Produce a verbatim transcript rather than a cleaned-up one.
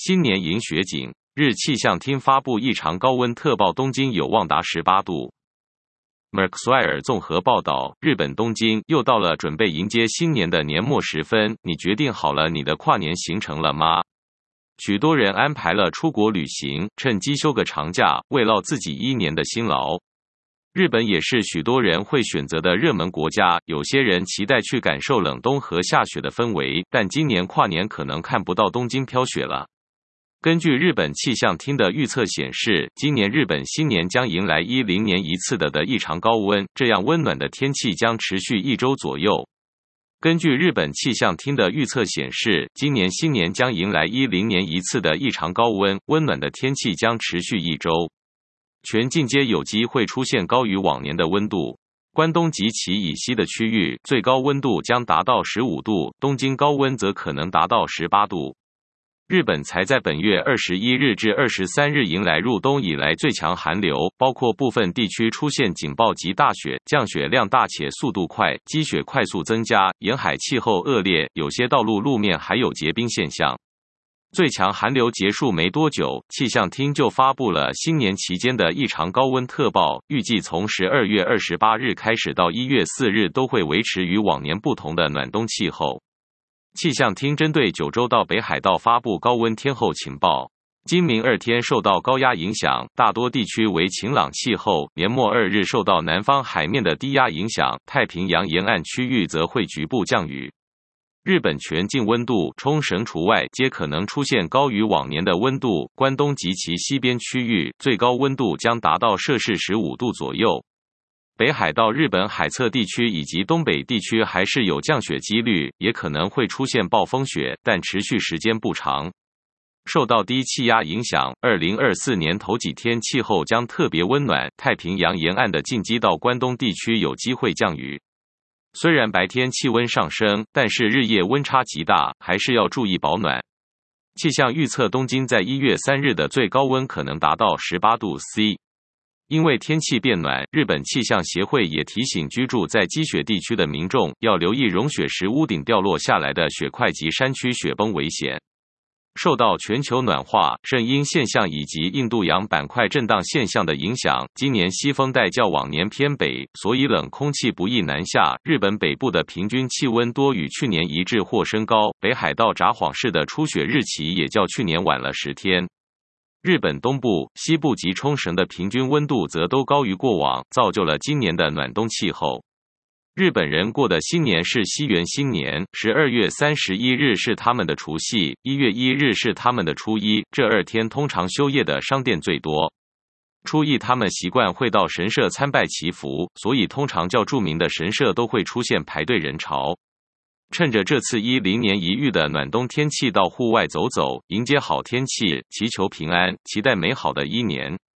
新年迎雪景，日气象厅发布异常高温特报，东京有望达十八度。麦克斯韦尔综合报道，日本东京又到了准备迎接新年的年末时分，你决定好了你的跨年行程了吗？许多人安排了出国旅行，趁机休个长假，慰劳自己一年的辛劳。日本也是许多人会选择的热门国家，有些人期待去感受冷冬和下雪的氛围，但今年跨年可能看不到东京飘雪了。根据日本气象厅的预测显示，今年日本新年将迎来一零年一次的的异常高温，这样温暖的天气将持续一周左右。根据日本气象厅的预测显示，今年新年将迎来一零年一次的异常高温，温暖的天气将持续一周。全近街有机会出现高于往年的温度，关东及其以西的区域最高温度将达到十五度，东京高温则可能达到十八度。日本才在本月二十一日至二十三日迎来入冬以来最强寒流，包括部分地区出现警报级大雪，降雪量大且速度快，积雪快速增加，沿海气候恶劣，有些道路路面还有结冰现象。最强寒流结束没多久，气象厅就发布了新年期间的异常高温特报，预计从十二月二十八日开始到一月四日都会维持与往年不同的暖冬气候。气象厅针对九州到北海道发布高温天候情报，今明二天受到高压影响，大多地区为晴朗气候，年末二日受到南方海面的低压影响，太平洋沿岸区域则会局部降雨。日本全境温度，冲绳除外，皆可能出现高于往年的温度，关东及其西边区域最高温度将达到摄氏十五度左右。北海道日本海侧地区以及东北地区还是有降雪几率，也可能会出现暴风雪，但持续时间不长。受到低气压影响，二零二四年头几天气候将特别温暖，太平洋沿岸的近畿到关东地区有机会降雨。虽然白天气温上升，但是日夜温差极大，还是要注意保暖。气象预测东京在一月三日的最高温可能达到十八度 C。因为天气变暖，日本气象协会也提醒居住在积雪地区的民众要留意融雪时屋顶掉落下来的雪块及山区雪崩危险。受到全球暖化、圣婴现象以及印度洋板块震荡现象的影响，今年西风带较往年偏北，所以冷空气不易南下。日本北部的平均气温多与去年一致或升高，北海道札幌市的初雪日期也较去年晚了十天。日本东部、西部及冲绳的平均温度则都高于过往，造就了今年的暖冬气候。日本人过的新年是西元新年，十二月三十一日是他们的除夕，一月一日是他们的初一，这二天通常休业的商店最多。初一他们习惯会到神社参拜祈福，所以通常较著名的神社都会出现排队人潮。趁着这次一零年一遇的暖冬天气到户外走走，迎接好天气，祈求平安，期待美好的一年。